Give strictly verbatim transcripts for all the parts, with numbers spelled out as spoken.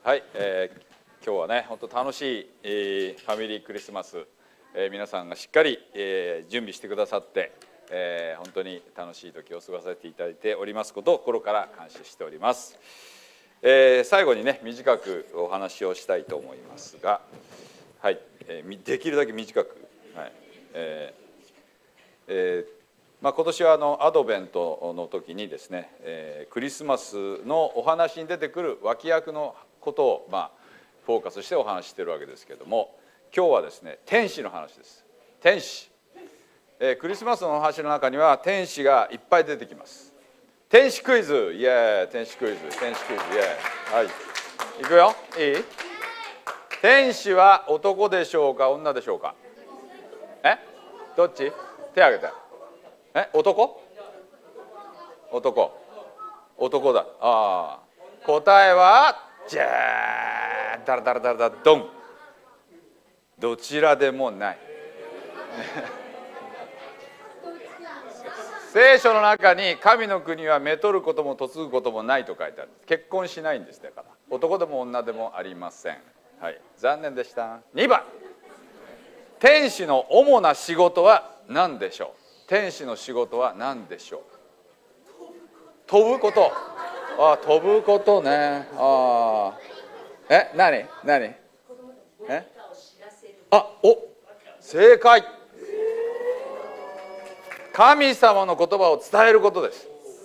はい、えー、今日はね本当楽しい、えー、ファミリークリスマス、えー、皆さんがしっかり、えー、準備してくださって、えー、本当に楽しい時を過ごさせていただいておりますことを心から感謝しております。えー、最後にね短くお話をしたいと思いますが、はい、えー、できるだけ短く、はいえーえーまあ、今年はあのアドベントの時にですね、えー、クリスマスのお話に出てくる脇役のことを、まあ、フォーカスしてお話ししているわけですけれども、今日はですね天使の話です。天使、えー、クリスマスのお話の中には天使がいっぱい出てきます。天使クイズ、イエーイ、天使クイズ、天使クイズ、イエーイ。はい、いくよ。いい？天使は男でしょうか女でしょうか？え？どっち？手挙げて。え？男？男。男だ。ああ。答えはじゃーん、ダラダラダラダラドン。どちらでもない。聖書の中に神の国はめとることも嫁ぐこともないと書いてある。結婚しないんです。だから男でも女でもありません。はい、残念でした。にばん、天使の主な仕事は何でしょう？天使の仕事は何でしょう？飛ぶこと。ああ、飛ぶことね。ああ、え、何何えあ、お、正解。神様の言葉を伝えることです。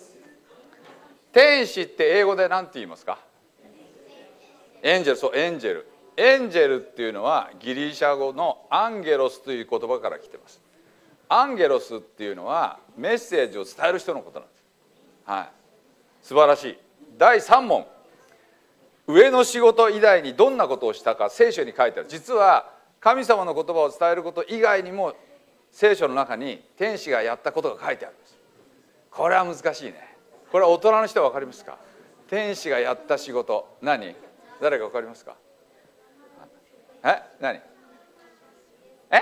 天使って英語で何て言いますか？エンジェル。そう、エンジェル。エンジェルっていうのはギリシャ語のアンゲロスという言葉から来てます。アンゲロスっていうのはメッセージを伝える人のことなんです。はい、素晴らしい。だいさん問、上の仕事以外にどんなことをしたか聖書に書いてある。実は神様の言葉を伝えること以外にも聖書の中に天使がやったことが書いてあるんです。これは難しいね。これは大人の人は分かりますか？天使がやった仕事、何？誰か分かりますか？え？何？え？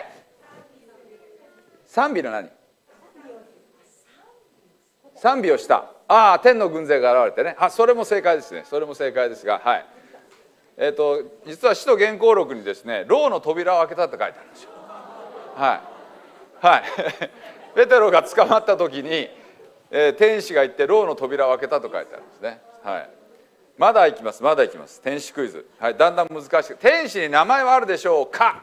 賛美の何？賛美をした。ああ、天の軍勢が現れてね。あ、それも正解ですね。それも正解ですが、はい。えっと実は使徒原稿録にですね、牢の扉を開けたって書いてあるんですよ。はい。はい。ペテロが捕まった時に、えー、天使が行って牢の扉を開けたと書いてあるんですね。はい。まだ行きます。まだ行きます。天使クイズ。はい。だんだん難しく。天使に名前はあるでしょうか？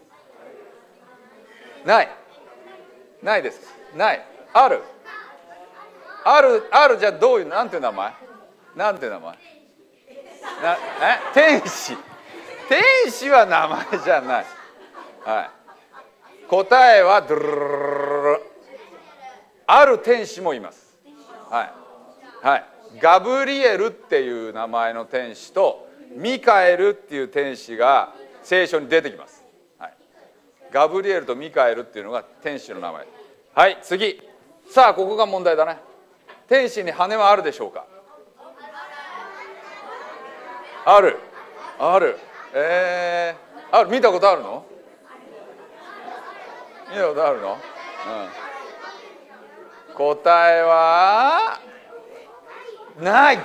ない。ないです。ない。ある。ある、ある。じゃあどういう、なんていう名前？なんていう名前？なえ天使。天使は名前じゃない。はい。答えはドゥルルルルル、ある天使もいます。はい。はい。ガブリエルっていう名前の天使とミカエルっていう天使が聖書に出てきます。はい。ガブリエルとミカエルっていうのが天使の名前。はい、次。さあ、ここが問題だね。天使に羽はあるでしょうか？ある。ある。えー、ある。見たことあるの？見たことあるの？うん。答えはない。うん、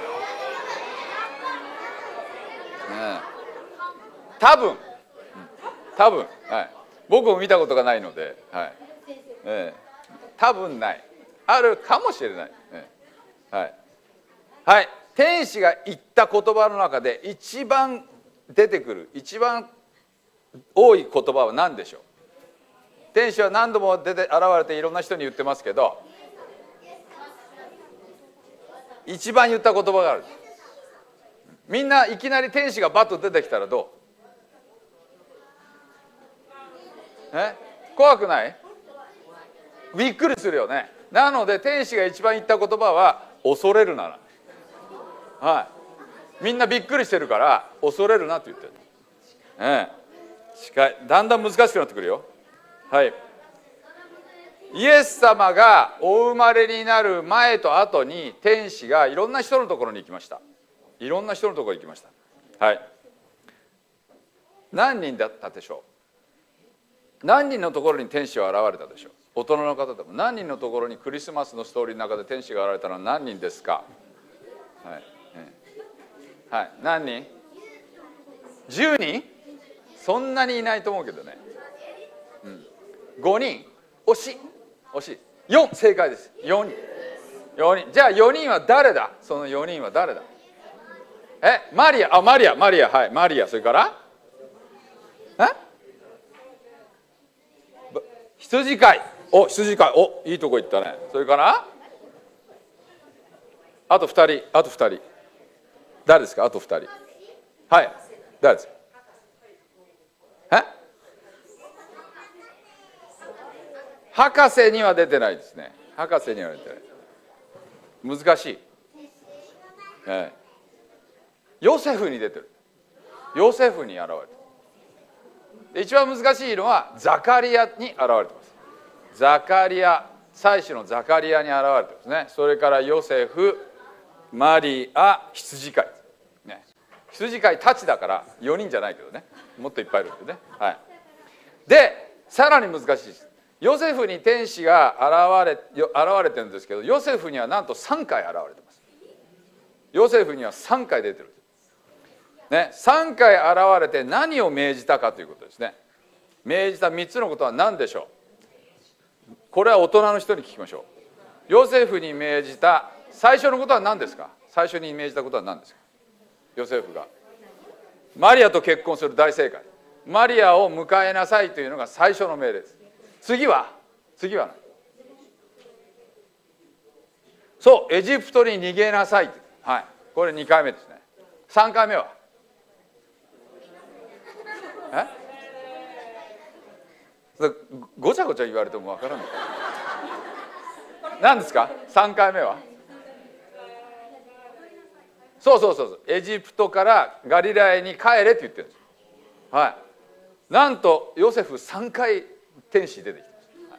多分、多分、はい。僕も見たことがないので、はい。えー、多分ない。あるかもしれない。えー、はい。はい。天使が言った言葉の中で一番出てくる、一番多い言葉は何でしょう？天使は何度も出て現れていろんな人に言ってますけど、一番言った言葉がある。みんないきなり天使がバッと出てきたらどう？え？怖くない？びっくりするよね。なので天使が一番言った言葉は恐れるなら。はい。みんなびっくりしてるから恐れるなって言ってる。ええ。近い。だんだん難しくなってくるよ。はい。イエス様がお生まれになる前と後に天使がいろんな人のところに行きました。いろんな人のところに行きました。はい。何人だったでしょう？何人のところに天使は現れたでしょう？大人の方でも何人のところにクリスマスのストーリーの中で天使が現れたのは何人ですか？はい。はい。何人？ じゅうにん？そんなにいないと思うけどね、うん、ごにん？惜しい惜しい。よん、正解です。よにん。よにん。じゃあよにんは誰だ？そのよにんは誰だ？え、マリア、あ、マリア、マリア、はい、マリア、それからえ羊飼い。お、羊飼い。お、いいとこ行ったね。それからあとふたり、あとふたり。誰ですか？あとふたり。はい、誰ですか？え？博士には出てないですね。博士には出てない。難しい。ええ、ヨセフに出てる。ヨセフに現れてる。一番難しいのはザカリアに現れてます。ザカリア、祭司のザカリアに現れてますね。それからヨセフ、マリア、羊飼い、ね、羊飼いたちだからよにんじゃないけどね、もっといっぱいいるんでね、はい、でさらに難しいです。ヨセフに天使が現れ、現れてるんですけど、ヨセフにはなんとさんかい現れてます。ヨセフにはさんかい出てる、ね、さんかい現れて何を命じたかということですね。命じたみっつのことは何でしょう？これは大人の人に聞きましょう。ヨセフに命じた最初のことは何ですか？最初に命じたことは何ですか？ヨセフがマリアと結婚する。大正解。マリアを迎えなさいというのが最初の命令です。次は次は何？そう、エジプトに逃げなさい。はい、これにかいめですね。さんかいめはえ？ごちゃごちゃ言われてもわからない。何ですか？さんかいめはそうそうそうそう、エジプトからガリラヤに帰れって言ってるんです。はい、なんとヨセフさんかい天使出てきてます。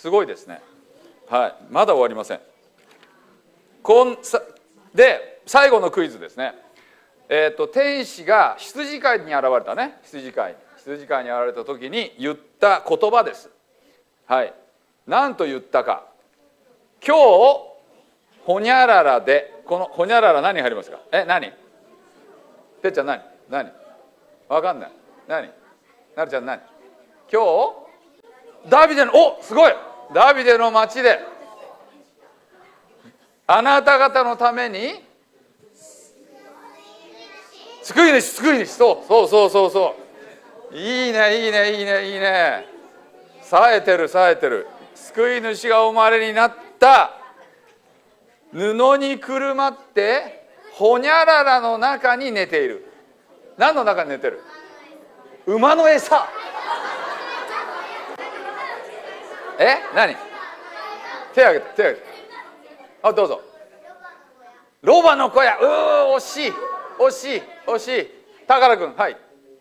すごいですね。はい、まだ終わりません。こんさで最後のクイズですね。えー、と天使が羊飼いに現れたね。羊飼い羊飼いに現れた時に言った言葉です。はい、何と言ったか。今日ほにゃららで、このほにゃらら何入りますか？え、何？てっちゃん何？何？わかんない。何？なるちゃん何？今日ダビデの、お、すごい、ダビデの町であなた方のために救い主、救い主、そうそうそうそうそう、いいねいいねいいねいいね、冴えてる冴えてる。救い主がお生まれになった。布にくるまってほにゃららの中に寝ている。何の中に寝てる？馬の餌。え、何？手挙げて手挙げて。あ、どうぞ。ロバの小屋。うー、惜しい惜しい惜しい。宝くん、はい。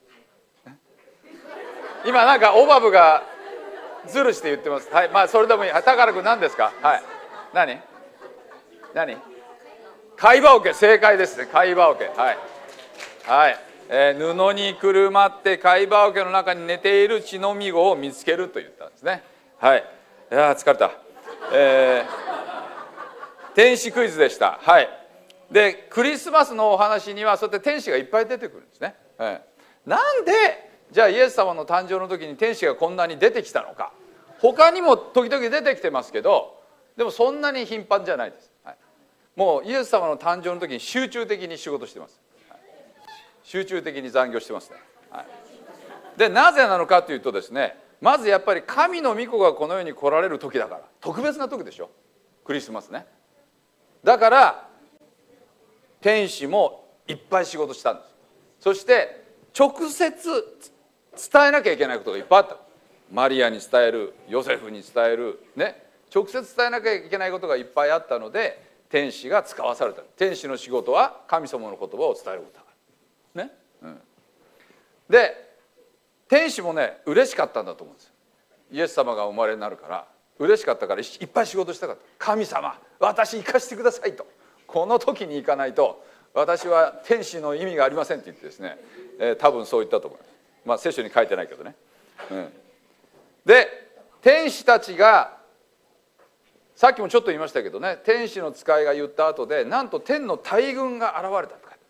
今なんかオバブがズルして言ってます。はい、まあそれでもいい。宝くん何ですか？はい。何？何？貝羽桶。正解ですね。貝羽桶。はい。はい。えー、布にくるまって貝羽桶の中に寝ている血のみ子を見つけると言ったんですね。はい。いや疲れた。えー、天使クイズでした。はい。でクリスマスのお話にはそうやって天使がいっぱい出てくるんですね。はい、なんでじゃあイエス様の誕生の時に天使がこんなに出てきたのか。他にも時々出てきてますけど、でもそんなに頻繁じゃないです。はい、もうイエス様の誕生の時に集中的に仕事してます。はい、集中的に残業してますね。はい、でなぜなのかというとですね、まずやっぱり神の御子がこの世に来られる時だから。特別な時でしょ、クリスマスね。だから天使もいっぱい仕事したんです。そして直接伝えなきゃいけないことがいっぱいあった。マリアに伝える、ヨセフに伝える、ね、直接伝えなきゃいけないことがいっぱいあったので天使が使わされた。天使の仕事は神様の言葉を伝えることだからね、うん、で天使もね嬉しかったんだと思うんです。イエス様がお生まれになるから嬉しかったからいっぱい仕事したかった。神様、私行かせてくださいと。この時に行かないと私は天使の意味がありませんって言ってですね、えー、多分そう言ったと思います。まあ聖書に書いてないけどね、うん、で天使たちがさっきもちょっと言いましたけどね、天使の使いが言った後でなんと天の大軍が現れたとかね、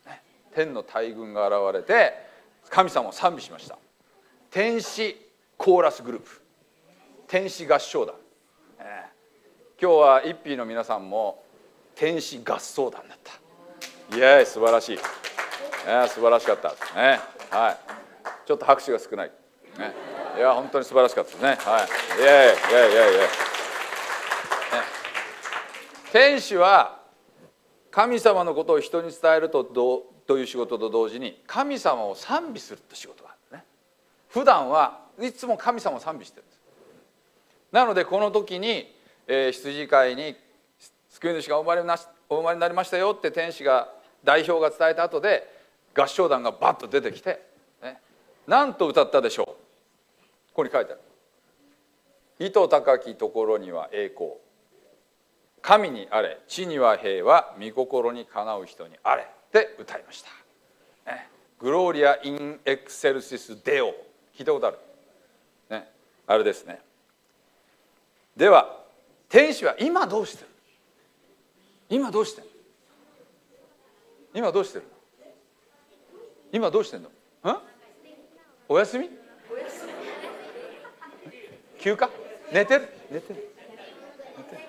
天の大軍が現れて神様を賛美しました。天使コーラスグループ、天使合唱団、えー、今日は一匹の皆さんも天使合奏団だった。いや、素晴らしい、えー、素晴らしかったですね。はい、ちょっと拍手が少ない、ね、いや本当に素晴らしかったですね。はい、いやいやいやいやいや、ね、天使は神様のことを人に伝えるとどうという仕事と同時に神様を賛美するって仕事があるね。普段はいつも神様を賛美してるんです。なのでこの時に、えー、羊飼いに救い主がお生まれなしお生まれになりましたよって天使が代表が伝えた後で合唱団がバッと出てきて、ね、なんと歌ったでしょう。ここに書いてある。糸高きところには栄光、神にあれ、地には平和、御心にかなう人にあれって歌いました、ね、グローリア・イン・エクセルシス・デオ、聞いたことある、ね、あれですね。では天使は今どうしてる？今どうしてる？今どうしてる？今どうしてんの？ん？お休み？休暇？寝てる？寝てる？寝てる？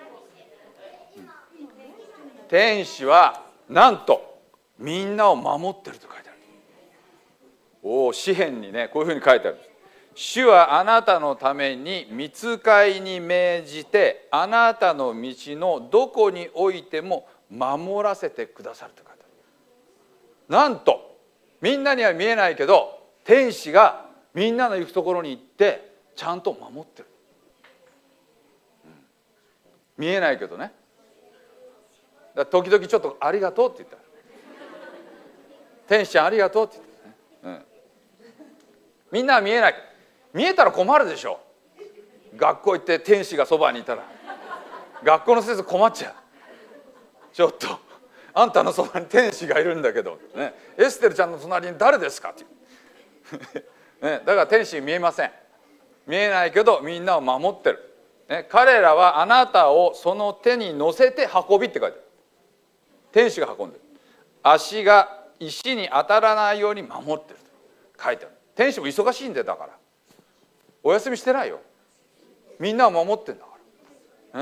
天使はなんとみんなを守ってると書いてある。おお、詩篇にねこういうふうに書いてある。主はあなたのために御使いに命じてあなたの道のどこにおいても守らせてくださると書いてある。なんとみんなには見えないけど天使がみんなの行くところに行ってちゃんと守ってる、うん、見えないけどね。だ時々ちょっとありがとうって言ったら天使ちゃんありがとうって言った、ね、うん、みんなは見えない。見えたら困るでしょ。学校行って天使がそばにいたら学校の先生困っちゃう。ちょっとあんたのそばに天使がいるんだけど、ね、エステルちゃんの隣に誰ですかっていうね、だから天使見えません。見えないけどみんなを守ってる、ね、彼らはあなたをその手に乗せて運びって書いてある。天使が運んでる。足が石に当たらないように守ってると書いてある。天使も忙しいんだよ。だからお休みしてないよ。みんなを守ってんだから、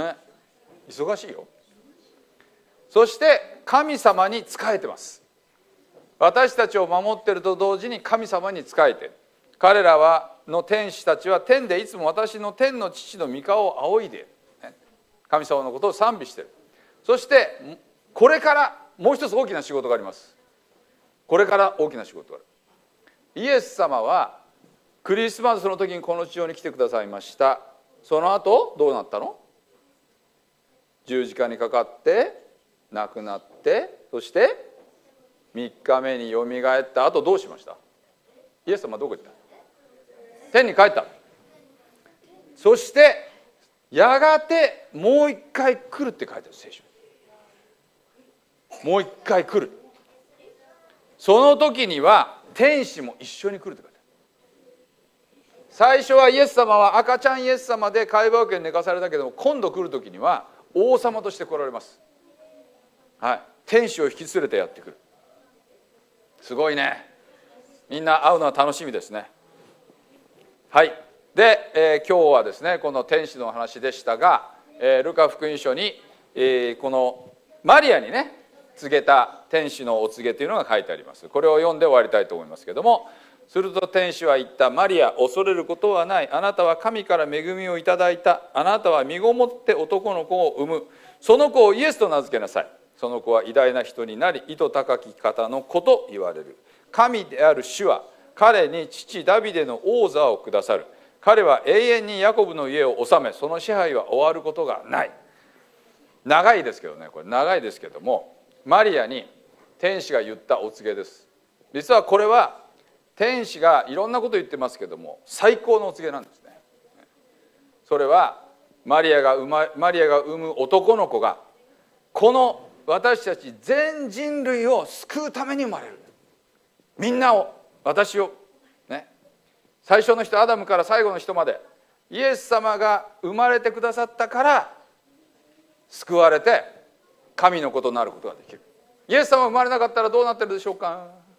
ね、忙しいよ。そして神様に仕えてます。私たちを守っていると同時に神様に仕えている。彼らはの天使たちは天でいつも私の天の父の御顔を仰いでいる。神様のことを賛美している。そしてこれからもう一つ大きな仕事があります。これから大きな仕事がある。イエス様はクリスマスの時にこの地上に来てくださいました。その後どうなったの？十字架にかかって亡くなって、そしてみっかめによみがえった後どうしました？イエス様はどこ行った？天に帰った。そしてやがてもう一回来るって書いてある。聖書。もう一回来る。その時には天使も一緒に来るって書いてある。最初はイエス様は赤ちゃんイエス様で海馬桶に寝かされたけども、今度来る時には王様として来られます。はい、天使を引き連れてやってくる。すごいね。みんな会うのは楽しみですね。はい。で、えー、今日はですねこの天使の話でしたが、えー、ルカ福音書に、えー、このマリアにね告げた天使のお告げというのが書いてあります。これを読んで終わりたいと思いますけども、すると天使は言った。マリア、恐れることはない。あなたは神から恵みをいただいた。あなたは身ごもって男の子を産む。その子をイエスと名付けなさい。その子は偉大な人になり、糸高き方の子と言われる。神である主は彼に父ダビデの王座をくださる。彼は永遠にヤコブの家を治め、その支配は終わることがない。長いですけどね、これ長いですけども、マリアに天使が言ったお告げです。実はこれは天使がいろんなこと言ってますけども、最高のお告げなんですね。それはマリアが産ま、マリアが産む男の子がこの私たち全人類を救うために生まれる。みんなを、私をね、最初の人アダムから最後の人までイエス様が生まれてくださったから救われて神の子となることができる。イエス様が生まれなかったらどうなってるでしょうか。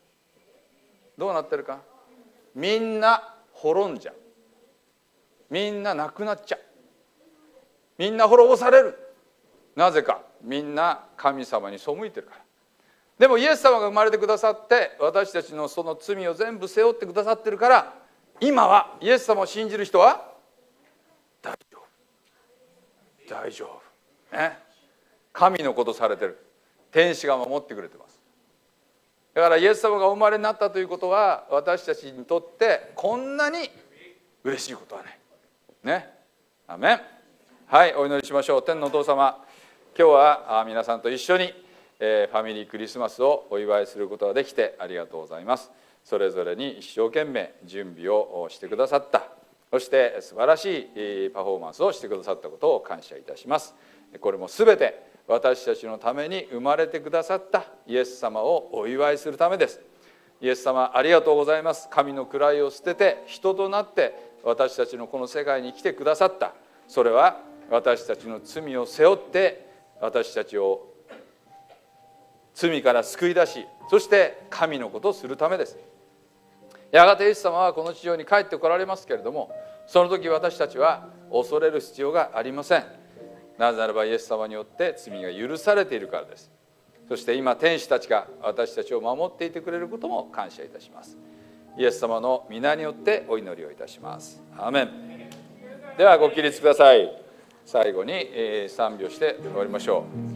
どうなってるか。みんな滅んじゃう。みんな亡くなっちゃう。みんな滅ぼされる。なぜか。みんな神様に背いてるから。でもイエス様が生まれてくださって、私たちのその罪を全部背負ってくださってるから、今はイエス様を信じる人は大丈夫大丈夫、ね、神のことされてる。天使が守ってくれてます。だからイエス様がお生まれになったということは、私たちにとってこんなに嬉しいことはないね。アメン。はい、お祈りしましょう。天のお父様、今日は皆さんと一緒にファミリークリスマスをお祝いすることができてありがとうございます。それぞれに一生懸命準備をしてくださった、そして素晴らしいパフォーマンスをしてくださったことを感謝いたします。これもすべて私たちのために生まれてくださったイエス様をお祝いするためです。イエス様、ありがとうございます。神の位を捨てて人となって私たちのこの世界に来てくださった。それは私たちの罪を背負って私たちを罪から救い出し、そして神のことをするためです。やがてイエス様はこの地上に帰ってこられますけれども、その時私たちは恐れる必要がありません。なぜならばイエス様によって罪が許されているからです。そして今天使たちが私たちを守っていてくれることも感謝いたします。イエス様の皆によってお祈りをいたします。アーメン。ではご起立ください。最後に賛美をして終わりましょう。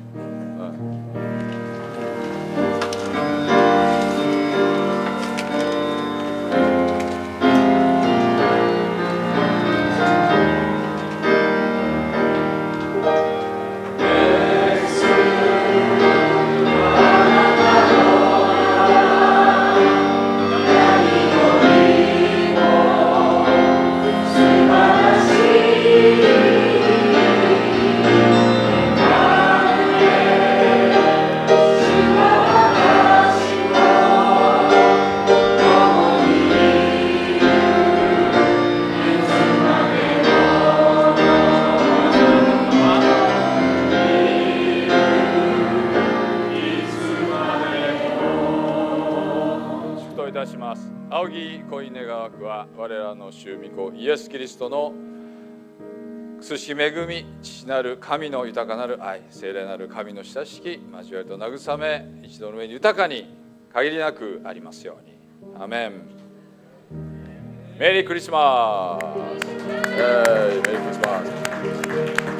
青木小稲川区は我らの主御子イエス・キリストの寿司恵み、父なる神の豊かなる愛、聖霊なる神の親しき交わりと慰め、一度の上に豊かに限りなくありますように。アメン。メリークリスマス。メリークリスマス。